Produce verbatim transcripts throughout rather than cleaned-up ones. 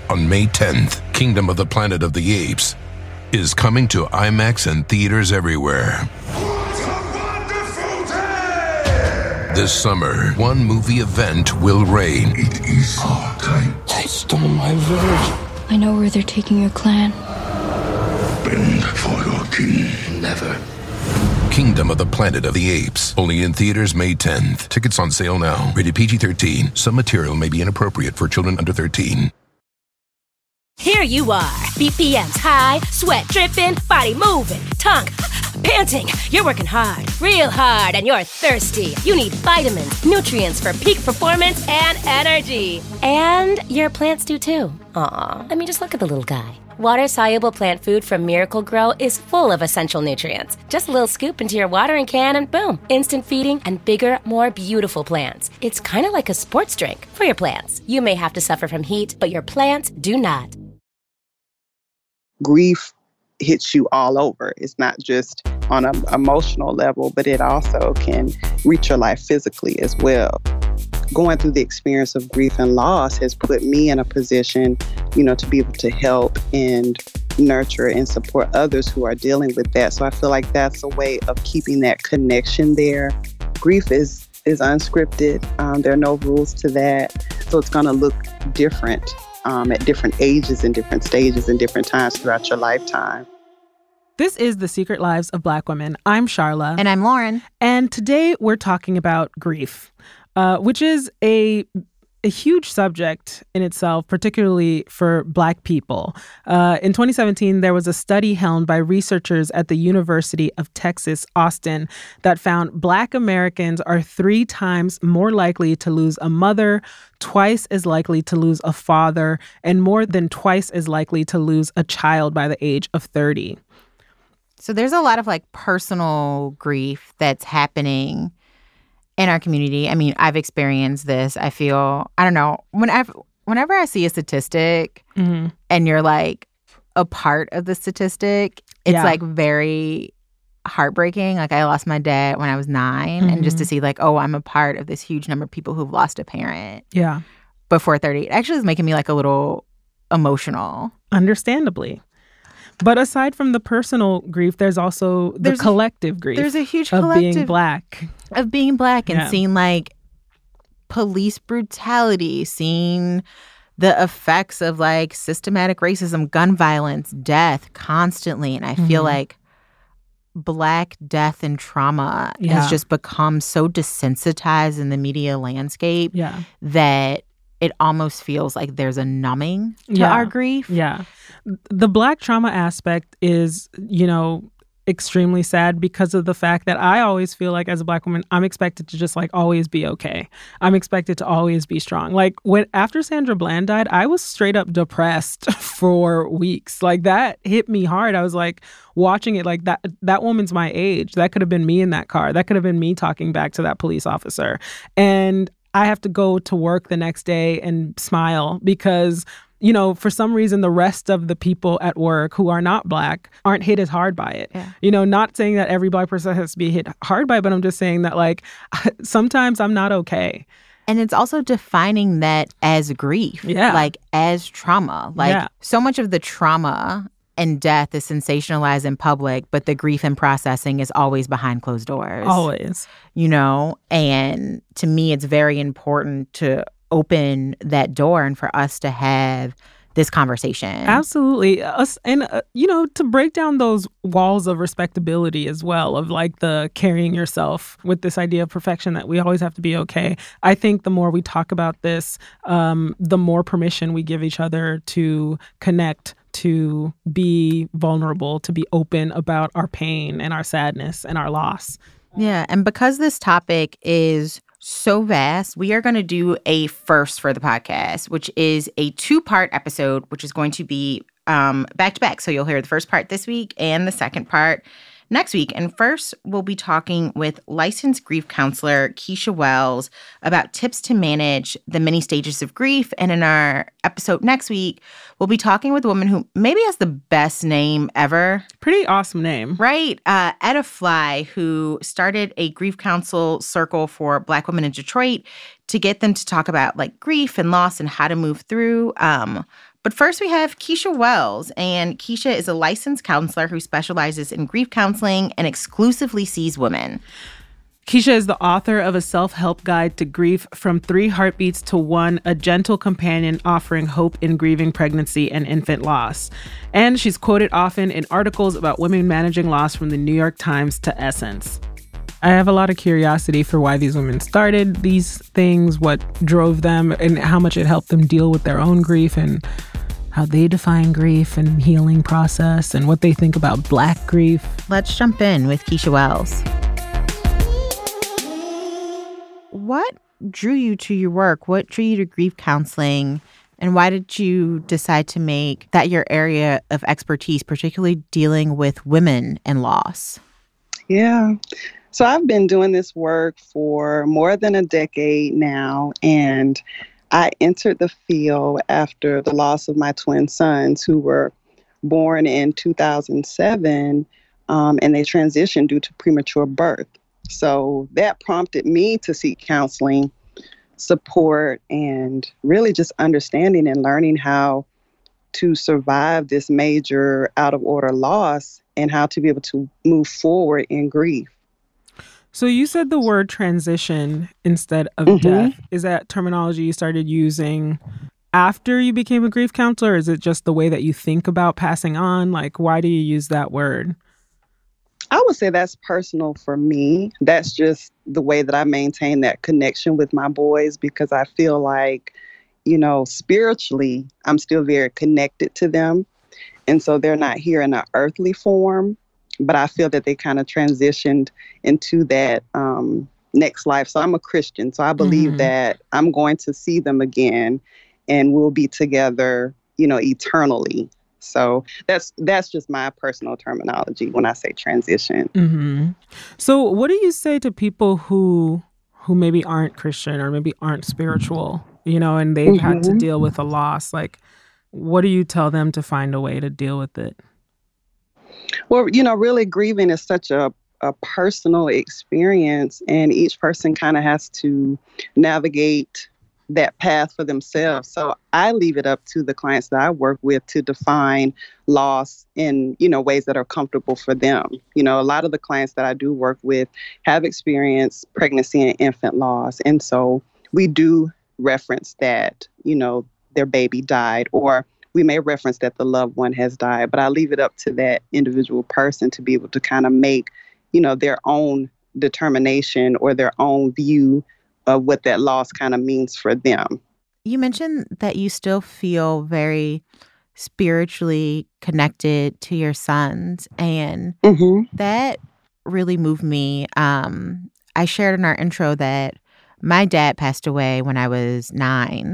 On May tenth, Kingdom of the Planet of the Apes is coming to IMAX and theaters everywhere. What a wonderful day! This summer, one movie event will reign. It is our time. They stole my village. I know where they're taking your clan. Bend for your king. Never. Kingdom of the Planet of the Apes. Only in theaters May tenth. Tickets on sale now. Rated P G thirteen. Some material may be inappropriate for children under thirteen. Here you are, B P Ms high, sweat dripping, body moving, tongue panting. You're working hard, real hard, and you're thirsty. You need vitamins, nutrients for peak performance and energy. And your plants do too. Aw, I mean, just look at the little guy. Water-soluble plant food from Miracle Grow is full of essential nutrients. Just a little scoop into your watering can and boom, instant feeding and bigger, more beautiful plants. It's kind of like a sports drink for your plants. You may have to suffer from heat, but your plants do not. Grief hits you all over. It's not just on an emotional level, but it also can reach your life physically as well. Going through the experience of grief and loss has put me in a position, you know, to be able to help and nurture and support others who are dealing with that. So I feel like that's a way of keeping that connection there. Grief is is unscripted. Um, there are no rules to that. So it's going to look different um, at different ages and different stages and different times throughout your lifetime. This is The Secret Lives of Black Women. I'm Sharla. And I'm Lauren. And today we're talking about grief, uh, which is a a huge subject in itself, particularly for Black people. Uh, in twenty seventeen, there was a study helmed by researchers at the University of Texas, Austin, that found Black Americans are three times more likely to lose a mother, twice as likely to lose a father, and more than twice as likely to lose a child by the age of thirty. So there's a lot of like personal grief that's happening in our community. I mean, I've experienced this. I feel, I don't know, whenever, whenever I see a statistic mm-hmm. and you're like a part of the statistic, it's yeah. like very heartbreaking. Like I lost my dad when I was nine. Mm-hmm. And just to see like, oh, I'm a part of this huge number of people who've lost a parent. Yeah. Before thirty. It actually is making me like a little emotional. Understandably. But aside from the personal grief, there's also the there's collective grief. There's a huge of collective being Black. Of being Black and yeah. seeing like police brutality, seeing the effects of like systematic racism, gun violence, death constantly. And I mm-hmm. feel like Black death and trauma yeah. has just become so desensitized in the media landscape yeah. that it almost feels like there's a numbing to yeah. our grief. Yeah. The Black trauma aspect is, you know, extremely sad because of the fact that I always feel like as a Black woman, I'm expected to just like always be okay. I'm expected to always be strong. Like when after Sandra Bland died, I was straight up depressed for weeks. Like that hit me hard. I was like watching it like that, that woman's my age. That could have been me in that car. That could have been me talking back to that police officer. And I have to go to work the next day and smile because, you know, for some reason, the rest of the people at work who are not Black aren't hit as hard by it. Yeah. You know, not saying that every Black person has to be hit hard by it, but I'm just saying that, like, sometimes I'm not okay. And it's also defining that as grief, yeah. like as trauma. Like yeah. so much of the trauma and death is sensationalized in public, but the grief and processing is always behind closed doors. Always. You know, and to me, it's very important to open that door and for us to have this conversation. Absolutely. Us, and, uh, you know, to break down those walls of respectability as well, of like the carrying yourself with this idea of perfection that we always have to be okay. I think the more we talk about this, um, the more permission we give each other to connect, to be vulnerable, to be open about our pain and our sadness and our loss. Yeah. And because this topic is so vast, we are going to do a first for the podcast, which is a two-part episode, which is going to be um, back-to-back. So you'll hear the first part this week and the second part next week. And first, we'll be talking with licensed grief counselor Keisha Wells about tips to manage the many stages of grief. And in our episode next week, we'll be talking with a woman who maybe has the best name ever. Pretty awesome name. Right. Uh, Etta Fly, who started a grief counsel circle for Black women in Detroit to get them to talk about like grief and loss and how to move through. Um, But first, we have Keisha Wells. And Keisha is a licensed counselor who specializes in grief counseling and exclusively sees women. Keisha is the author of a self-help guide to grief, From Three Heartbeats to One, a gentle companion offering hope in grieving pregnancy and infant loss. And she's quoted often in articles about women managing loss, from the New York Times to Essence. I have a lot of curiosity for why these women started these things, what drove them, and how much it helped them deal with their own grief, and how they define grief and healing process, and what they think about Black grief. Let's jump in with Keisha Wells. What drew you to your work? What drew you to grief counseling? And why did you decide to make that your area of expertise, particularly dealing with women and loss? Yeah. So I've been doing this work for more than a decade now, and I entered the field after the loss of my twin sons, who were born in two thousand seven, um, and they transitioned due to premature birth. So that prompted me to seek counseling support and really just understanding and learning how to survive this major out of order loss and how to be able to move forward in grief. So you said the word transition instead of Mm-hmm. death. Is that terminology you started using after you became a grief counselor? Or is it just the way that you think about passing on? Like, why do you use that word? I would say that's personal for me. That's just the way that I maintain that connection with my boys, because I feel like, you know, spiritually, I'm still very connected to them. And so they're not here in an earthly form, but I feel that they kind of transitioned into that um, next life. So I'm a Christian, so I believe mm-hmm. that I'm going to see them again and we'll be together, you know, eternally. So that's that's just my personal terminology when I say transition. Mm-hmm. So what do you say to people who who maybe aren't Christian or maybe aren't spiritual, you know, and they've mm-hmm. had to deal with a loss? Like, what do you tell them to find a way to deal with it? Well, you know, really grieving is such a, a personal experience, and each person kind of has to navigate that path for themselves. So I leave it up to the clients that I work with to define loss in, you know, ways that are comfortable for them. You know, a lot of the clients that I do work with have experienced pregnancy and infant loss. And so we do reference that, you know, their baby died, or we may reference that the loved one has died, but I leave it up to that individual person to be able to kind of make, you know, their own determination or their own view of what that loss kind of means for them. You mentioned that you still feel very spiritually connected to your sons, and mm-hmm. that really moved me. Um, I shared in our intro that my dad passed away when I was nine,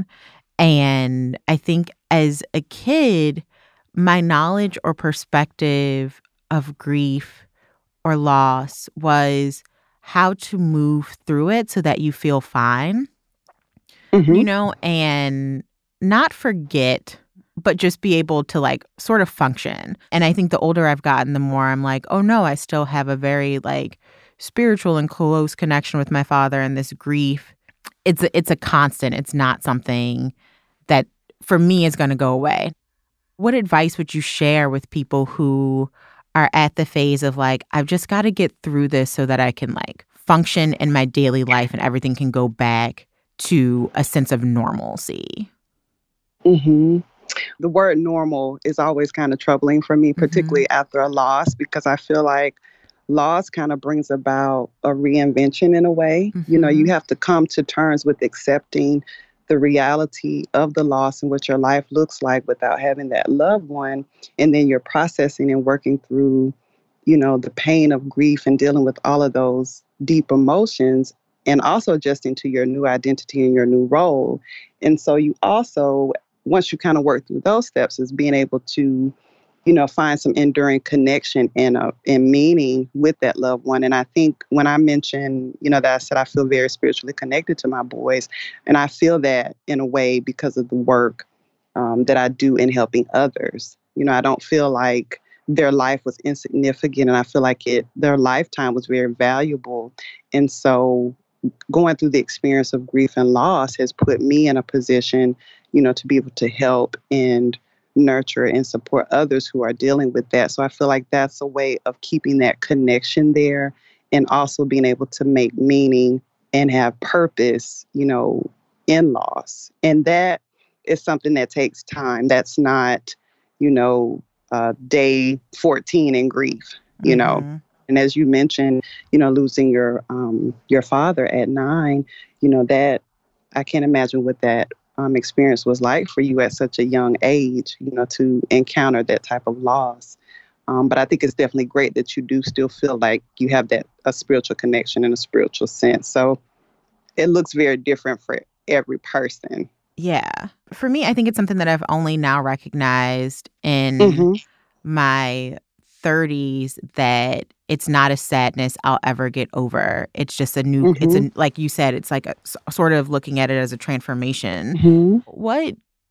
and I think as a kid, my knowledge or perspective of grief or loss was how to move through it so that you feel fine, mm-hmm. you know, and not forget, but just be able to like sort of function. And I think the older I've gotten, the more I'm like, oh no, I still have a very like spiritual and close connection with my father, and this grief, it's a, it's a constant. It's not something that for me is going to go away. What advice would you share with people who are at the phase of like, I've just got to get through this so that I can like function in my daily life and everything can go back to a sense of normalcy? Mm-hmm. The word normal is always kind of troubling for me, particularly mm-hmm. after a loss, because I feel like loss kind of brings about a reinvention in a way. Mm-hmm. You know, you have to come to terms with accepting the reality of the loss and what your life looks like without having that loved one. And then you're processing and working through, you know, the pain of grief and dealing with all of those deep emotions, and also adjusting to your new identity and your new role. And so you also, once you kind of work through those steps, is being able to, you know, find some enduring connection and uh, and meaning with that loved one. And I think when I mentioned, you know, that I said I feel very spiritually connected to my boys, and I feel that in a way because of the work um, that I do in helping others. You know, I don't feel like their life was insignificant, and I feel like it their lifetime was very valuable. And so going through the experience of grief and loss has put me in a position, you know, to be able to help and nurture and support others who are dealing with that. So I feel like that's a way of keeping that connection there and also being able to make meaning and have purpose, you know, in loss. And that is something that takes time. That's not, you know, uh, day fourteen in grief, you mm-hmm. know. And as you mentioned, you know, losing your um, your father at nine, you know, that I can't imagine what that um, experience was like for you at such a young age, you know, to encounter that type of loss. Um, but I think it's definitely great that you do still feel like you have that a spiritual connection and a spiritual sense. So it looks very different for every person. Yeah. For me, I think it's something that I've only now recognized in mm-hmm. my thirties, that it's not a sadness I'll ever get over. It's just a new, mm-hmm. it's a, like you said, it's like a, sort of looking at it as a transformation. Mm-hmm. What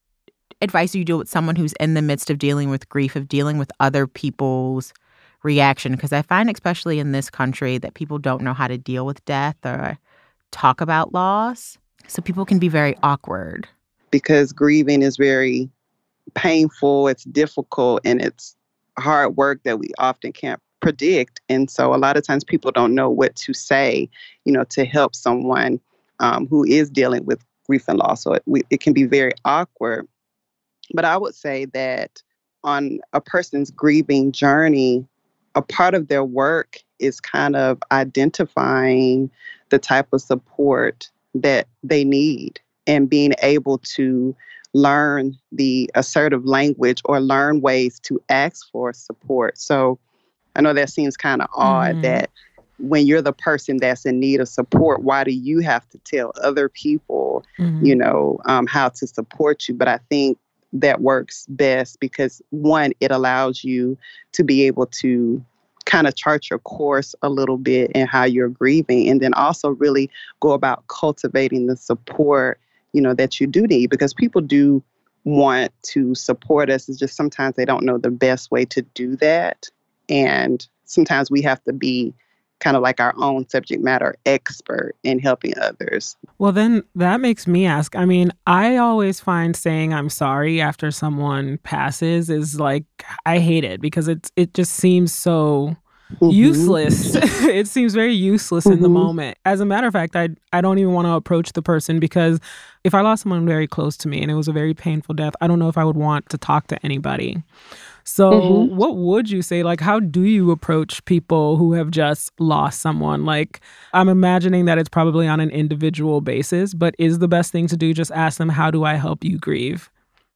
advice do you do with someone who's in the midst of dealing with grief, of dealing with other people's reaction? Because I find, especially in this country, that people don't know how to deal with death or talk about loss. So people can be very awkward. Because grieving is very painful, it's difficult, and it's hard work that we often can't predict. And so a lot of times people don't know what to say, you know, to help someone um, who is dealing with grief and loss. So it, we, it can be very awkward. But I would say that on a person's grieving journey, a part of their work is kind of identifying the type of support that they need and being able to learn the assertive language or learn ways to ask for support. So I know that seems kind of odd mm-hmm. that when you're the person that's in need of support, why do you have to tell other people, mm-hmm. you know, um, how to support you? But I think that works best because, one, it allows you to be able to kind of chart your course a little bit in how you're grieving, and then also really go about cultivating the support, you know, that you do need, because people do want to support us. It's just sometimes they don't know the best way to do that. And sometimes we have to be kind of like our own subject matter expert in helping others. Well, then that makes me ask, I mean, I always find saying I'm sorry after someone passes is like, I hate it because it's, it just seems so mm-hmm. useless. It seems very useless mm-hmm. in the moment. As a matter of fact, I, I don't even want to approach the person because if I lost someone very close to me and it was a very painful death, I don't know if I would want to talk to anybody. So mm-hmm. what would you say? Like, how do you approach people who have just lost someone? Like, I'm imagining that it's probably on an individual basis, but is the best thing to do just ask them, how do I help you grieve?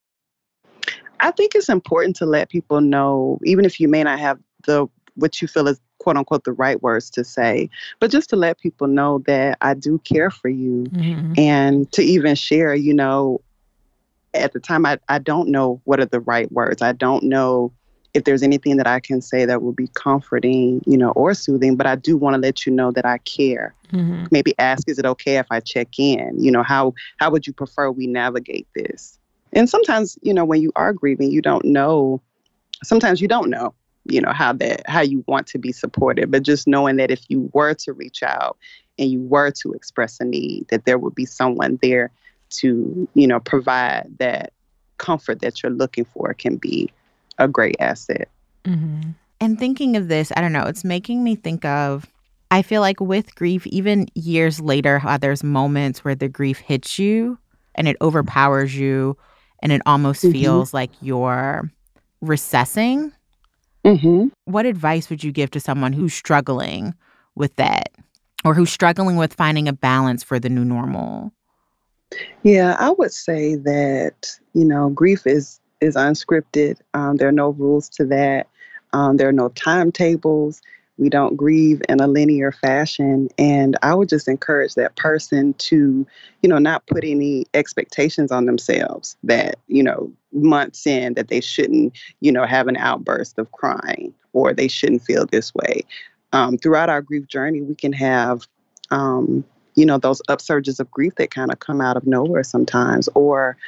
I think it's important to let people know, even if you may not have the what you feel is quote unquote the right words to say, but just to let people know that I do care for you mm-hmm. and to even share, you know, at the time, I, I don't know what are the right words. I don't know if there's anything that I can say that will be comforting, you know, or soothing, but I do want to let you know that I care. Mm-hmm. Maybe ask, is it okay if I check in? You know, how, how would you prefer we navigate this? And sometimes, you know, when you are grieving, you don't know, sometimes you don't know, you know, how that, how you want to be supported, but just knowing that if you were to reach out and you were to express a need, that there would be someone there to, you know, provide that comfort that you're looking for can be a great asset. Mm-hmm. And thinking of this, I don't know, it's making me think of, I feel like with grief, even years later, how there's moments where the grief hits you and it overpowers you and it almost mm-hmm. feels like you're recessing. Mm-hmm. What advice would you give to someone who's struggling with that or who's struggling with finding a balance for the new normal? Yeah, I would say that, you know, grief is, is unscripted. Um, there are no rules to that. Um, there are no timetables. We don't grieve in a linear fashion. And I would just encourage that person to, you know, not put any expectations on themselves that, you know, months in that they shouldn't, you know, have an outburst of crying or they shouldn't feel this way. Um, throughout our grief journey, we can have, um, you know, those upsurges of grief that kind of come out of nowhere sometimes, or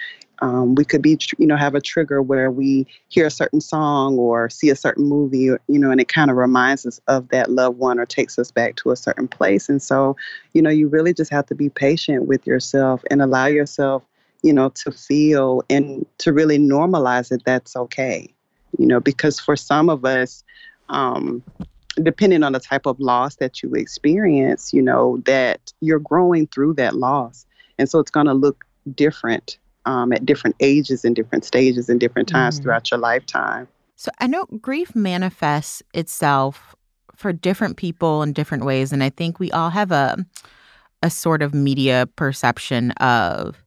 Um, we could be, tr- you know, have a trigger where we hear a certain song or see a certain movie, or, you know, and it kind of reminds us of that loved one or takes us back to a certain place. And so, you know, you really just have to be patient with yourself and allow yourself, you know, to feel and to really normalize that that's okay. You know, because for some of us, um, depending on the type of loss that you experience, you know, that you're growing through that loss. And so it's going to look different um, at different ages and different stages and different times mm. throughout your lifetime. So I know grief manifests itself for different people in different ways. And I think we all have a a sort of media perception of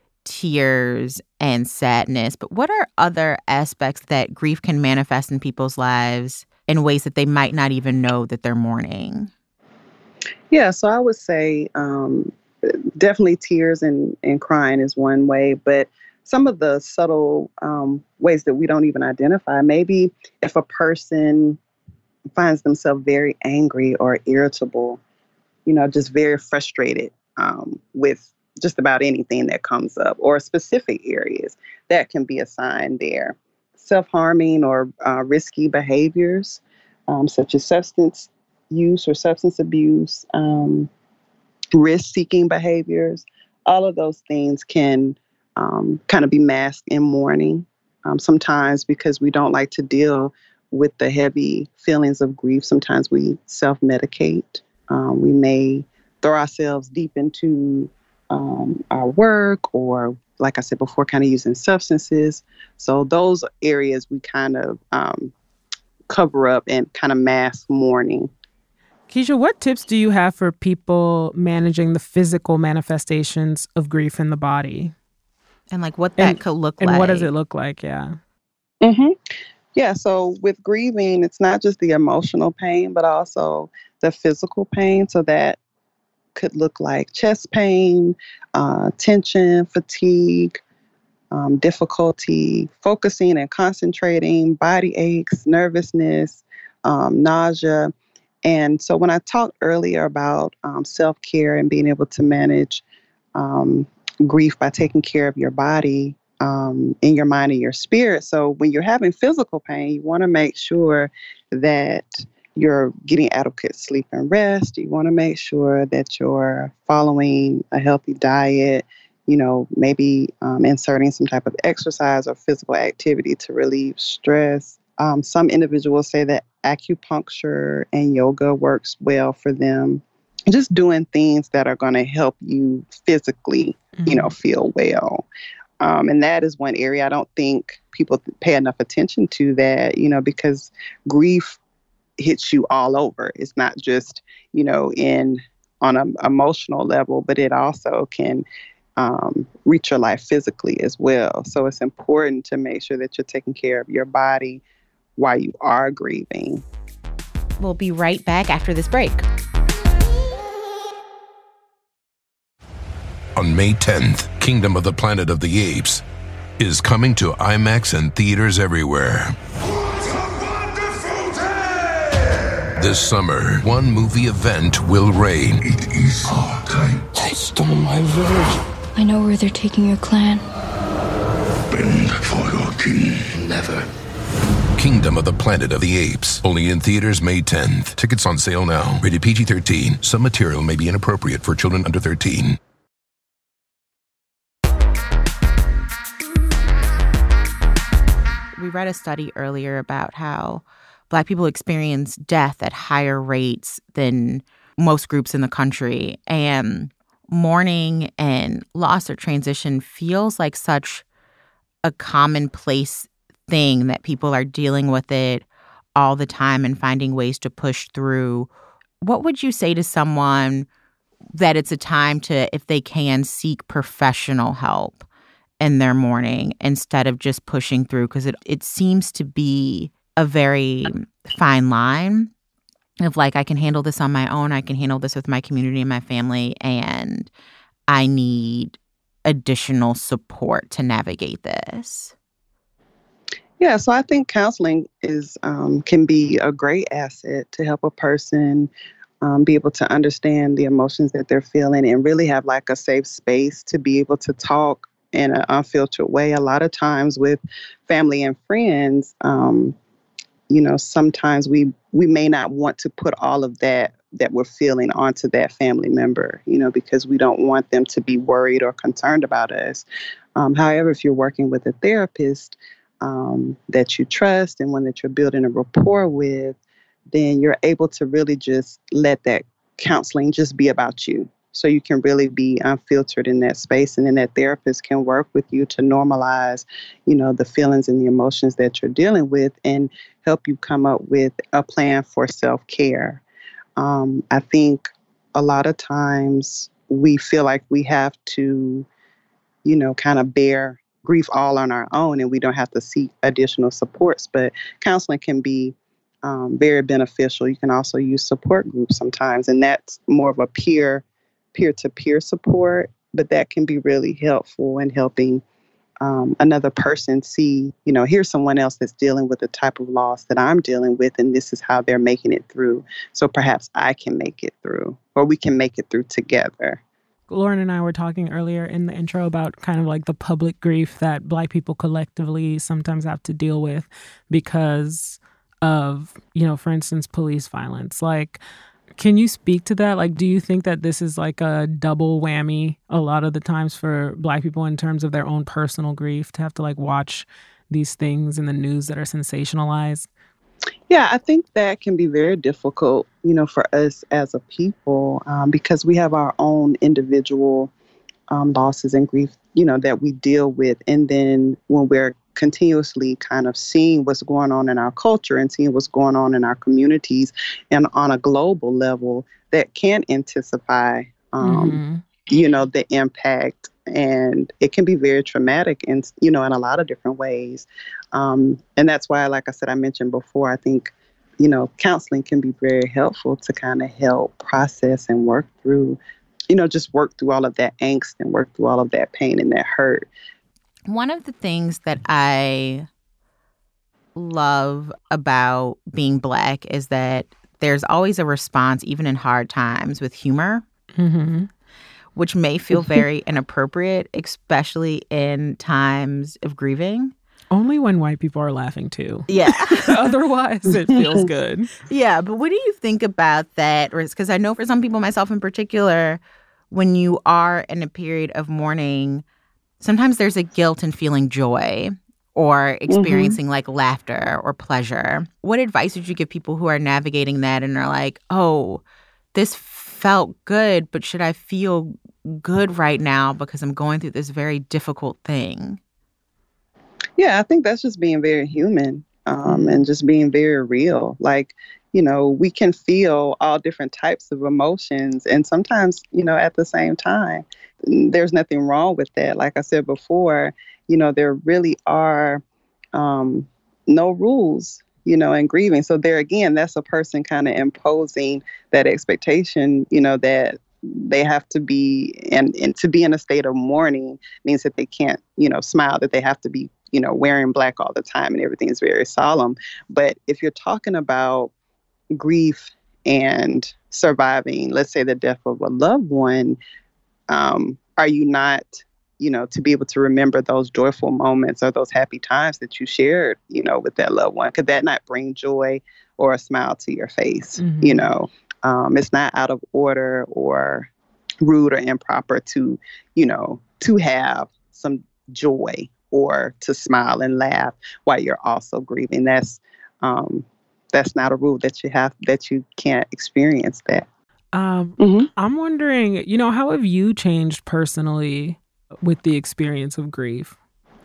tears and sadness. But what are other aspects that grief can manifest in people's lives in ways that they might not even know that they're mourning? Yeah, so I would say um, definitely tears and, and crying is one way, but some of the subtle um, ways that we don't even identify, maybe if a person finds themselves very angry or irritable, you know, just very frustrated um, with just about anything that comes up, or specific areas, that can be a sign there. Self-harming or uh, risky behaviors, um, such as substance use or substance abuse, um, risk-seeking behaviors, all of those things can um, kind of be masked in mourning. Um, sometimes because we don't like to deal with the heavy feelings of grief, sometimes we self-medicate. Um, we may throw ourselves deep into um, our work, or, like I said before, kind of using substances. So those areas we kind of um, cover up and kind of mask mourning. Keisha, what tips do you have for people managing the physical manifestations of grief in the body? And like what that and, could look and like. And what does it look like? Yeah. Mm-hmm. Yeah. So with grieving, it's not just the emotional pain, but also the physical pain. So that could look like chest pain, uh, tension, fatigue, um, difficulty focusing and concentrating, body aches, nervousness, um, nausea. And so when I talked earlier about um, self-care and being able to manage um, grief by taking care of your body, um, in your mind and your spirit. So when you're having physical pain, you want to make sure that you're getting adequate sleep and rest. You want to make sure that you're following a healthy diet, you know, maybe um, inserting some type of exercise or physical activity to relieve stress. Um, some individuals say that acupuncture and yoga works well for them. Just doing things that are going to help you physically, mm-hmm. you know, feel well. Um, and that is one area I don't think people pay enough attention to, that, you know, because grief hits you all over. It's not just, you know, in on an emotional level, but it also can um, reach your life physically as well. So it's important to make sure that you're taking care of your body while you are grieving. We'll be right back after this break. On May tenth, Kingdom of the Planet of the Apes is coming to IMAX and theaters everywhere. This summer, one movie event will reign. It is our time. They stole my village. I know where they're taking your clan. Bend for your king. Never. Kingdom of the Planet of the Apes. Only in theaters May tenth. Tickets on sale now. Rated P G thirteen. Some material may be inappropriate for children under thirteen. We read a study earlier about how Black people experience death at higher rates than most groups in the country. And mourning and loss or transition feels like such a commonplace thing that people are dealing with it all the time and finding ways to push through. What would you say to someone that it's a time to, if they can, seek professional help in their mourning instead of just pushing through? Because it, it seems to be a very fine line of like, I can handle this on my own. I can handle this with my community and my family. And I need additional support to navigate this. Yeah, so I think counseling is um, can be a great asset to help a person um, be able to understand the emotions that they're feeling and really have like a safe space to be able to talk in an unfiltered way. A lot of times with family and friends, um, you know, sometimes we we may not want to put all of that that we're feeling onto that family member, you know, because we don't want them to be worried or concerned about us. Um, however, if you're working with a therapist um, that you trust and one that you're building a rapport with, then you're able to really just let that counseling just be about you. So you can really be unfiltered in that space. And then that therapist can work with you to normalize, you know, the feelings and the emotions that you're dealing with and help you come up with a plan for self-care. Um, I think a lot of times we feel like we have to, you know, kind of bear grief all on our own and we don't have to seek additional supports. But counseling can be um, very beneficial. You can also use support groups sometimes, and that's more of a peer peer-to-peer support, but that can be really helpful in helping um, another person see, you know, here's someone else that's dealing with the type of loss that I'm dealing with, and this is how they're making it through. So perhaps I can make it through, or we can make it through together. Lauren and I were talking earlier in the intro about kind of like the public grief that Black people collectively sometimes have to deal with because of, you know, for instance, police violence. Like, can you speak to that? Like, do you think that this is like a double whammy a lot of the times for Black people in terms of their own personal grief to have to like watch these things in the news that are sensationalized? Yeah, I think that can be very difficult, you know, for us as a people um, because we have our own individual um, losses and grief, you know, that we deal with. And then when we're continuously kind of seeing what's going on in our culture and seeing what's going on in our communities and on a global level, that can intensify, um, mm-hmm. you know, the impact. And it can be very traumatic in, you know, in a lot of different ways. Um, and that's why, like I said, I mentioned before, I think, you know, counseling can be very helpful to kind of help process and work through, you know, just work through all of that angst and work through all of that pain and that hurt. One of the things that I love about being Black is that there's always a response, even in hard times, with humor, mm-hmm. which may feel very inappropriate, especially in times of grieving. Only when white people are laughing, too. Yeah. Otherwise, it feels good. Yeah, but what do you think about that? Because I know for some people, myself in particular, when you are in a period of mourning, sometimes there's a guilt in feeling joy or experiencing mm-hmm. like laughter or pleasure. What advice would you give people who are navigating that and are like, oh, this felt good, but should I feel good right now because I'm going through this very difficult thing? Yeah, I think that's just being very human um, and just being very real. Like, you know, we can feel all different types of emotions and sometimes, you know, at the same time. There's nothing wrong with that. Like I said before, you know, there really are um, no rules, you know, in grieving. So there again, that's a person kind of imposing that expectation, you know, that they have to be and, and to be in a state of mourning means that they can't, you know, smile, that they have to be, you know, wearing black all the time and everything is very solemn. But if you're talking about grief and surviving, let's say the death of a loved one, um, are you not, you know, to be able to remember those joyful moments or those happy times that you shared, you know, with that loved one? Could that not bring joy or a smile to your face? Mm-hmm. You know, um, it's not out of order or rude or improper to, you know, to have some joy or to smile and laugh while you're also grieving. That's, um, that's not a rule that you have, that you can't experience that. Um, mm-hmm. I'm wondering, you know, how have you changed personally with the experience of grief?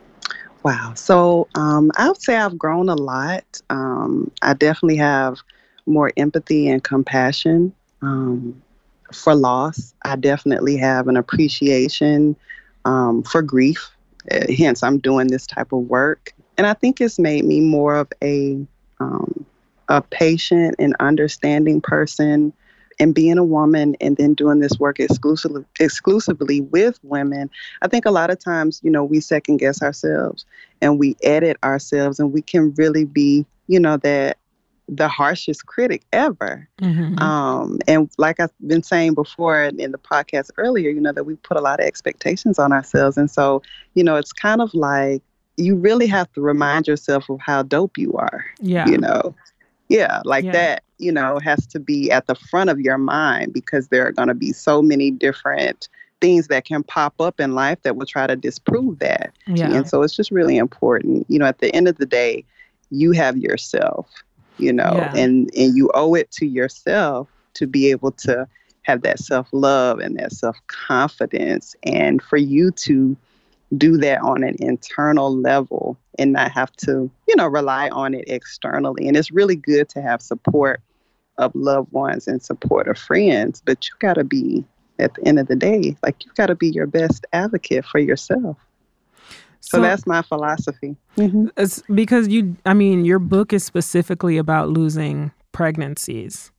Wow. So um, I would say I've grown a lot. Um, I definitely have more empathy and compassion um, for loss. I definitely have an appreciation um, for grief. Uh, hence, I'm doing this type of work. And I think it's made me more of a, um, a patient and understanding person. And being a woman and then doing this work exclusively exclusively with women, I think a lot of times, you know, we second guess ourselves and we edit ourselves and we can really be, you know, that the harshest critic ever. Mm-hmm. Um, and like I've been saying before in the podcast earlier, you know, that we put a lot of expectations on ourselves. And so, you know, it's kind of like you really have to remind yourself of how dope you are. Yeah. You know, yeah, like Yeah. that, you know, has to be at the front of your mind, because there are going to be so many different things that can pop up in life that will try to disprove that. Yeah. And so it's just really important. You know, at the end of the day, you have yourself, you know, Yeah. and, and you owe it to yourself to be able to have that self-love and that self-confidence, and for you to do that on an internal level and not have to, you know, rely on it externally. And it's really good to have support of loved ones and support of friends, but you got to be, at the end of the day, like, you got to be your best advocate for yourself. So, so that's my philosophy. Mm-hmm. It's because you, I mean, your book is specifically about losing pregnancies.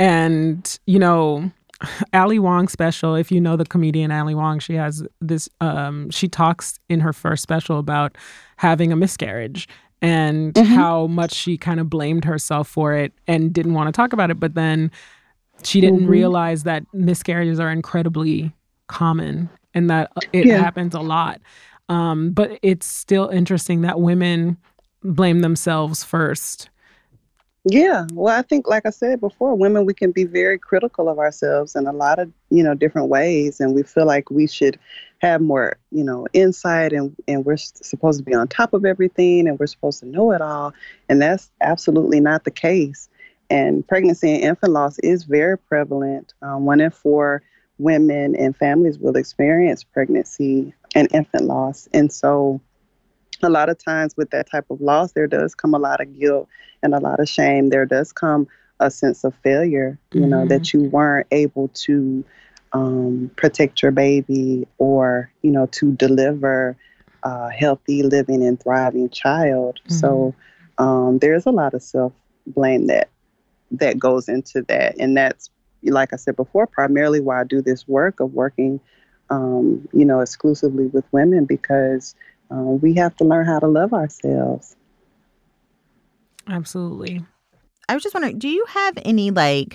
And, you know, Ali Wong special, if you know the comedian Ali Wong, she has this, um, she talks in her first special about having a miscarriage and mm-hmm. how much she kind of blamed herself for it and didn't want to talk about it. But then she didn't mm-hmm. realize that miscarriages are incredibly common and that it yeah. happens a lot. Um, but it's still interesting that women blame themselves first. Yeah. Well, I think, like I said before, women, we can be very critical of ourselves in a lot of, you know, different ways. And we feel like we should have more, you know, insight, and, and we're supposed to be on top of everything, and we're supposed to know it all. And that's absolutely not the case. And pregnancy and infant loss is very prevalent. Um, one in four women and families will experience pregnancy and infant loss. And so a lot of times with that type of loss, there does come a lot of guilt and a lot of shame. There does come a sense of failure, you mm-hmm. know, that you weren't able to um, protect your baby, or, you know, to deliver a healthy, living, and thriving child. Mm-hmm. So um, there's a lot of self-blame that that goes into that. And that's, like I said before, primarily why I do this work of working, um, you know, exclusively with women, because uh, we have to learn how to love ourselves. Absolutely. I was just wondering, do you have any like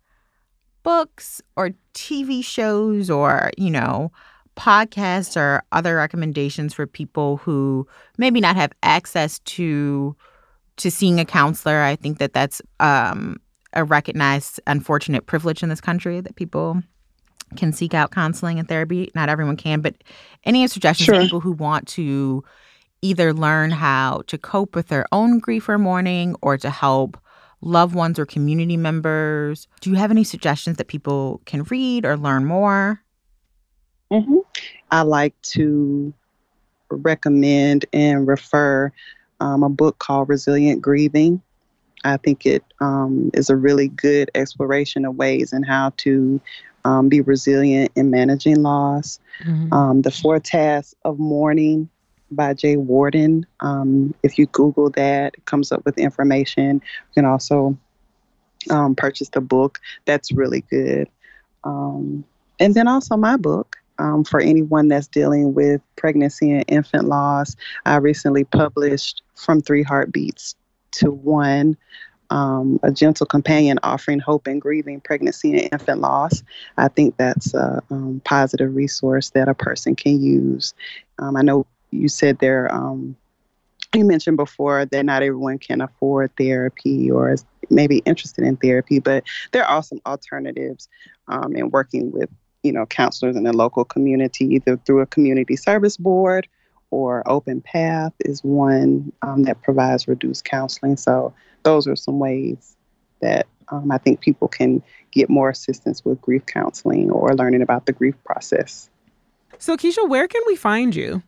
books or T V shows or, you know, podcasts or other recommendations for people who maybe not have access to to seeing a counselor? I think that that's um, a recognized unfortunate privilege in this country, that people can seek out counseling and therapy. Not everyone can, but any suggestions Sure. for people who want to either learn how to cope with their own grief or mourning, or to help loved ones or community members? Do you have any suggestions that people can read or learn more? Mm-hmm. I like to recommend and refer um, a book called Resilient Grieving. I think it um, is a really good exploration of ways and how to um, be resilient in managing loss. Mm-hmm. Um, the Four Tasks of Mourning by Jay Warden. Um, if you Google that, it comes up with information. You can also um, purchase the book. That's really good. Um, and then also my book. Um, for anyone that's dealing with pregnancy and infant loss, I recently published From Three Heartbeats to One, um, a gentle companion offering hope in grieving pregnancy and infant loss. I think that's a um, positive resource that a person can use. Um, I know you said there, um, you mentioned before that not everyone can afford therapy or is maybe interested in therapy, but there are some alternatives um, in working with, you know, counselors in the local community, either through a community service board or Open Path is one um, that provides reduced counseling. So those are some ways that um, I think people can get more assistance with grief counseling or learning about the grief process. So Keisha, where can we find you?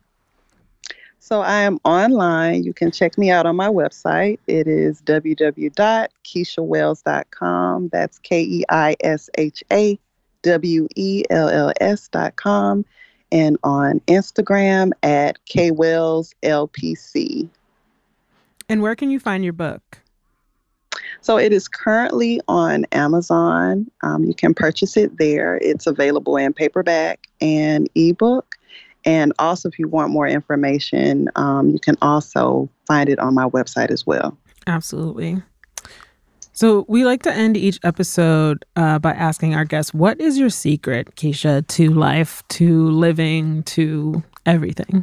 So I am online. You can check me out on my website. It is w w w dot keisha wells dot com. That's K E I S H A W E L L S dot com, and on Instagram at K Wells L P C. And where can you find your book? So it is currently on Amazon. Um, you can purchase it there. It's available in paperback and ebook. And also, if you want more information, um, you can also find it on my website as well. Absolutely. So we like to end each episode uh, by asking our guests, what is your secret, Keisha, to life, to living, to everything?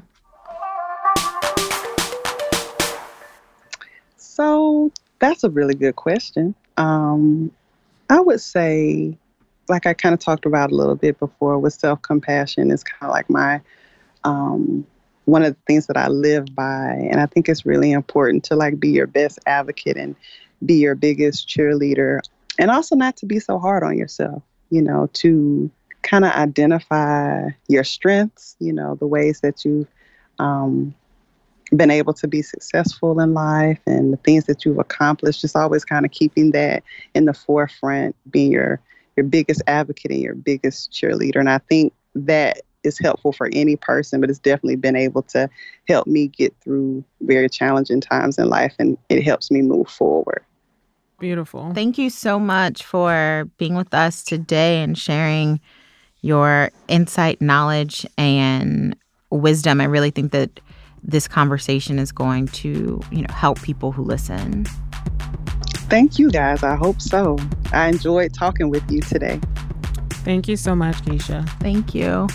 So that's a really good question. Um, I would say, like I kind of talked about a little bit before, with self-compassion is kind of like my, um, one of the things that I live by. And I think it's really important to like be your best advocate and be your biggest cheerleader, and also not to be so hard on yourself, you know, to kind of identify your strengths, you know, the ways that you've um, been able to be successful in life and the things that you've accomplished, just always kind of keeping that in the forefront, being your, your biggest advocate and your biggest cheerleader. And I think that is helpful for any person, but it's definitely been able to help me get through very challenging times in life, and it helps me move forward. Beautiful. Thank you so much for being with us today and sharing your insight, knowledge, and wisdom. I really think that this conversation is going to, you know, help people who listen. Thank you, guys. I hope so. I enjoyed talking with you today. Thank you so much, Keisha. Thank you.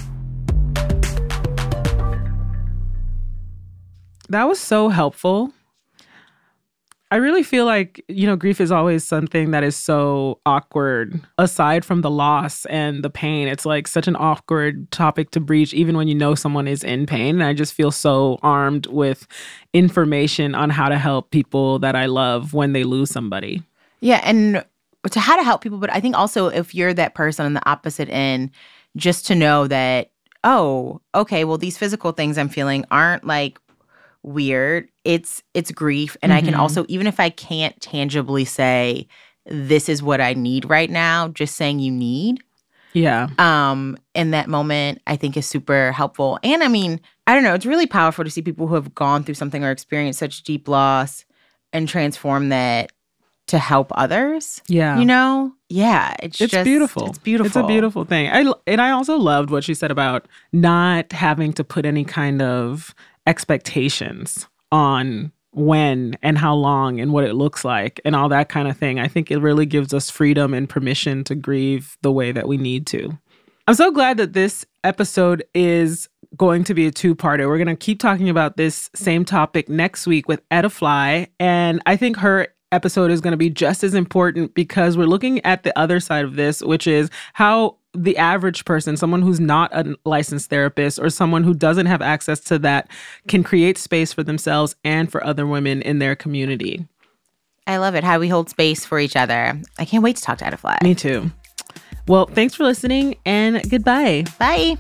That was so helpful. I really feel like, you know, grief is always something that is so awkward. Aside from the loss and the pain, it's like such an awkward topic to breach, even when you know someone is in pain. And I just feel so armed with information on how to help people that I love when they lose somebody. Yeah, and to how to help people. But I think also if you're that person on the opposite end, just to know that, oh, okay, well, these physical things I'm feeling aren't like weird. It's it's grief. And mm-hmm. I can also, even if I can't tangibly say, this is what I need right now, just saying you need. Yeah. Um, in that moment, I think is super helpful. And I mean, I don't know, it's really powerful to see people who have gone through something or experienced such deep loss and transform that to help others. Yeah. You know? Yeah. It's, it's just beautiful. It's beautiful. It's a beautiful thing. I, and I also loved what she said about not having to put any kind of expectations on when and how long and what it looks like and all that kind of thing. I think it really gives us freedom and permission to grieve the way that we need to. I'm so glad that this episode is going to be a two-parter. We're going to keep talking about this same topic next week with Etta Fly, and I think her episode is going to be just as important because we're looking at the other side of this, which is how the average person, someone who's not a licensed therapist or someone who doesn't have access to that, can create space for themselves and for other women in their community. I love it, how we hold space for each other. I can't wait to talk to Etta Fly. Me too. Well, thanks for listening and goodbye. Bye.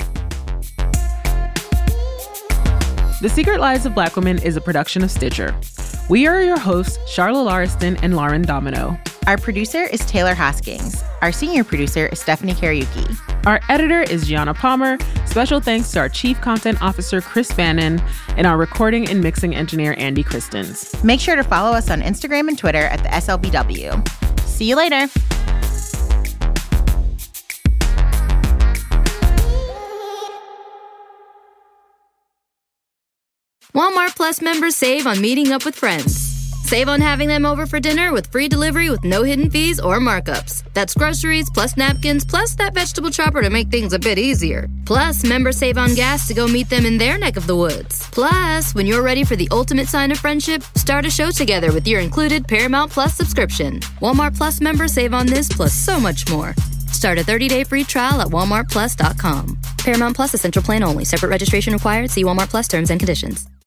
The Secret Lives of Black Women is a production of Stitcher. We are your hosts, Charla Lauriston and Lauren Domino. Our producer is Taylor Hoskins. Our senior producer is Stephanie Kariuki. Our editor is Gianna Palmer. Special thanks to our Chief Content Officer, Chris Bannon, and our recording and mixing engineer, Andy Christens. Make sure to follow us on Instagram and Twitter at the S L B W. See you later. Walmart Plus members save on meeting up with friends. Save on having them over for dinner with free delivery with no hidden fees or markups. That's groceries, plus napkins, plus that vegetable chopper to make things a bit easier. Plus, members save on gas to go meet them in their neck of the woods. Plus, when you're ready for the ultimate sign of friendship, start a show together with your included Paramount Plus subscription. Walmart Plus members save on this plus so much more. Start a thirty-day free trial at walmart plus dot com. Paramount Plus Essential Plan only. Separate registration required. See Walmart Plus terms and conditions.